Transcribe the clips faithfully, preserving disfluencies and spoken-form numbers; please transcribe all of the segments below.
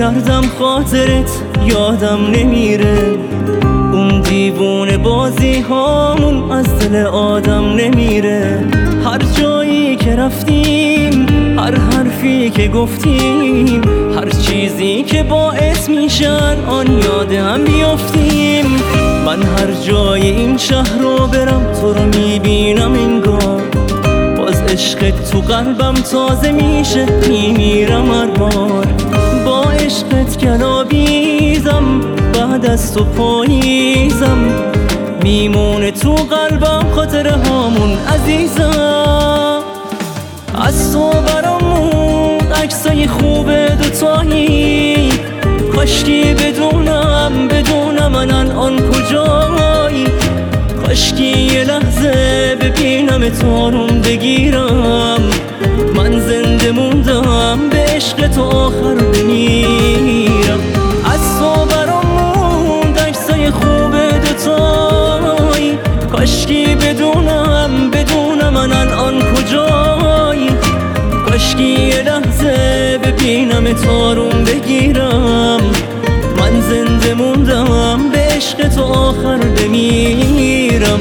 کردم خاطرت یادم نمیره، اون دیوونه بازی هامون از دل آدم نمیره. هر جایی که رفتیم، هر حرفی که گفتیم، هر چیزی که باعث میشن آن یاد هم بیافتیم. من هر جای این شهر رو برم تو رو میبینم انگار باز عشقت تو قلبم تازه میشه، میمیرم هر بار. با عشقت گلابیزم، بعد از تو پاییزم، میمونه تو قلبم خاطره هامون عزیزم. از تو برامون عکسای خوبه دوتایی، کاشکی بدونم بدونم من الان کجایی، کاشکی یه لحظه ببینم تارون بگیرم. من زنده موندم به عشق تو آخر بمیرم. از تو برامون عکسای خوبه دوتایی، کاشکی بدونم بدونم من الان کجایی، کاشکی یه لحظه ببینم تارون بگیرم. من زنده موندم به عشق تو آخر بمیرم.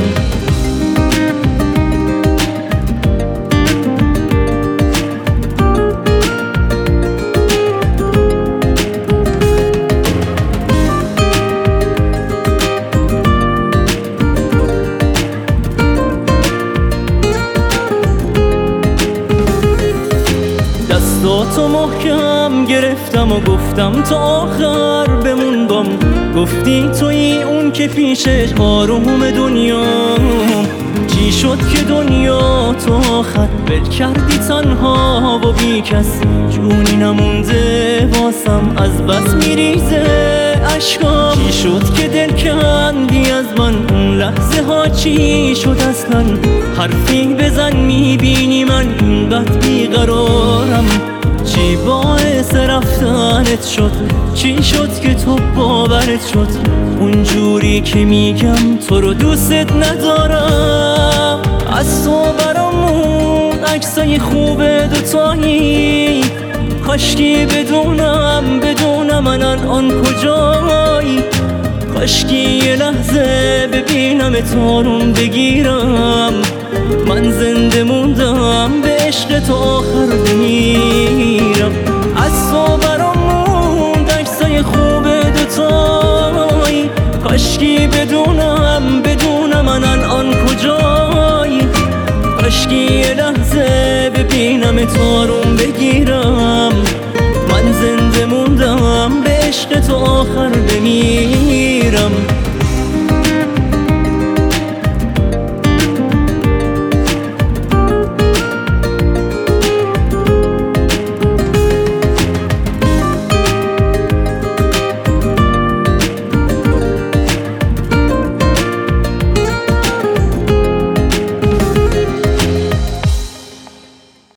دستاتو محکم گرفتم و گفتم تا آخر بمون بام، گفتی توی اون که پیشش آروم دنیام. چی شد که دنیا تو آخر ول کردی تنها و بی کس، جونی نمونده واسم از بس میریزه اشکام. چی شد که دل کندی از من اون لحظه ها، چی شد اصلا حرفی بزن میبینی من اینقدر بیقرارم. چی باعث رفتنت شد، چی شد که تو باورت شد اونجوری که میگم تو رو دوست ندارم. از تو برامون عکسای خوبه دوتایی، کاشکی بدونم بدونم من الان کجایی، کاشکی یه لحظه ببینم تارون بگیرم. من زنده موندم به عشق تو آخر بمیرم. از تو برامون عکسای خوبه دوتایی، کاشکی بدونم بدونم من الان کجایی، کاشکی یه لحظه ببینم تارون بگیرم. من زنده موندم به عشق تو آخر بمیرم.